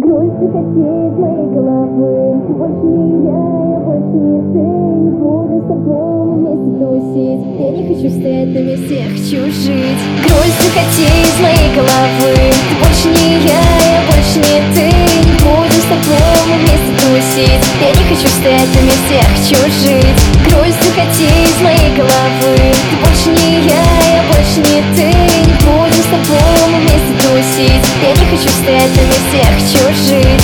Грусть уходи из моей головы. Ты больше не я больше не ты. Не будем с тобой вместе тусить. Я не хочу стоять на месте, я хочу жить. Грусть уходи из моей головы. Ты больше не я больше не ты. Не будем с тобой вместе тусить. Я не хочу стоять на месте, я хочу жить. Грусть уходи из моей головы. Ты больше не я больше не ты. Не будем с тобой вместе тусить. Я не хочу стоять на месте, я хочу жить.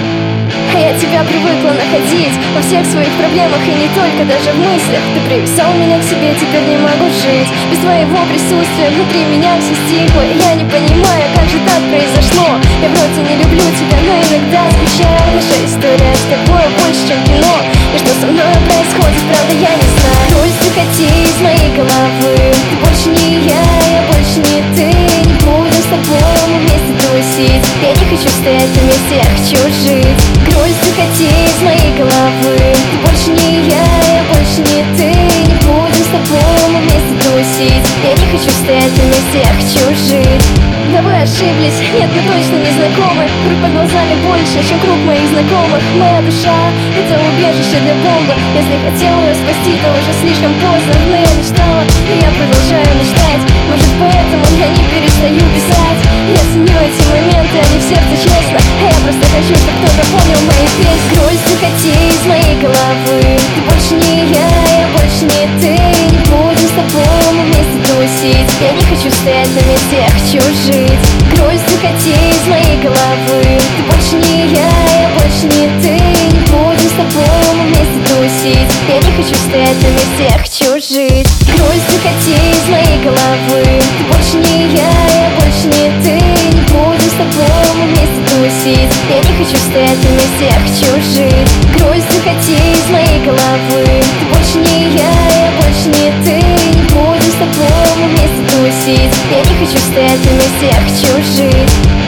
А я тебя привыкла находить во всех своих проблемах и не только, даже в мыслях. Ты привязал меня к себе, теперь не могу жить без твоего присутствия, внутри меня все стихло. И я не понимаю, как же так произошло. Я вроде не люблю тебя, но иногда скучаю. Наша история с тобой больше, чем кино. И что со мной происходит, правда я не знаю. Грусть уходи из моей головы. Ты больше не я больше не ты. Не будем с тобой вместе тусить. Я не хочу стоять на месте, я хочу жить. Грусть уходи из моей головы. Ты больше не я больше не ты. Не будем с тобой вместе тусить. Я не хочу стоять на месте, я хочу жить. Да вы ошиблись, нет, мы точно не знакомы. Круг под глазами больше, чем круг моих знакомых. Моя душа — это убежище для бомбы. Если хотела ее спасти, то уже слишком поздно. Но я мечтала, и я продолжаю мечтать. Может, поэтому я не перестаю писать. Я ценю эти моменты, они в сердце честно. А я просто хочу, чтобы кто-то понял мои песни. Грусть уходи из моей головы. Ты больше не я больше не ты. Не будем с тобой вместе тусить. Я не хочу стоять на месте, я хочу жить. Грусть уходи из моей головы. Ты больше не я больше не ты. Не будем с тобой вместе тусить. Я не хочу стоять на месте, я хочу жить. Грусть уходи из моей головы. Ты больше не я больше не ты. Не будем с тобой вместе тусить. Я не хочу стоять на месте, я хочу жить. Грусть уходи из моей головы. Ты больше не я больше не ты. Не будем с тобой вместе тусить. Я не хочу стоять на месте, я хочу жить.